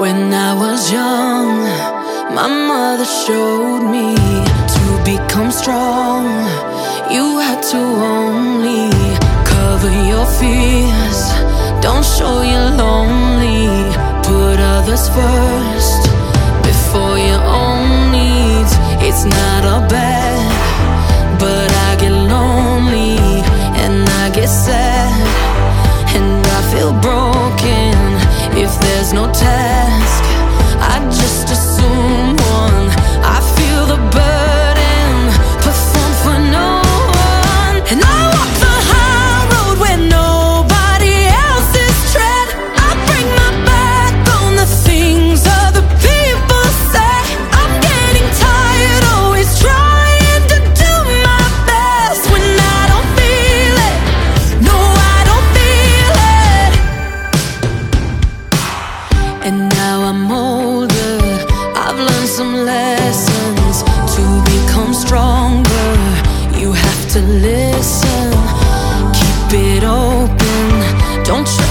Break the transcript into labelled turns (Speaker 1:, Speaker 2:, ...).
Speaker 1: When I was young, my mother showed me to become strong. You had to only cover your fears, don't show you're lonely. Put others first before your own needs. It's not a bad, but I get lonely and I get sad, and I feel broken if there's no task. I just assume one. I feel the burden, perform for no one. And I walk the high road where nobody else is tread. I break my back on the things other people say. I'm getting tired, always trying to do my best when I don't feel it. No, I don't feel it. And now I'm older, I've learned some lessons to become stronger. You have to listen, keep it open, don't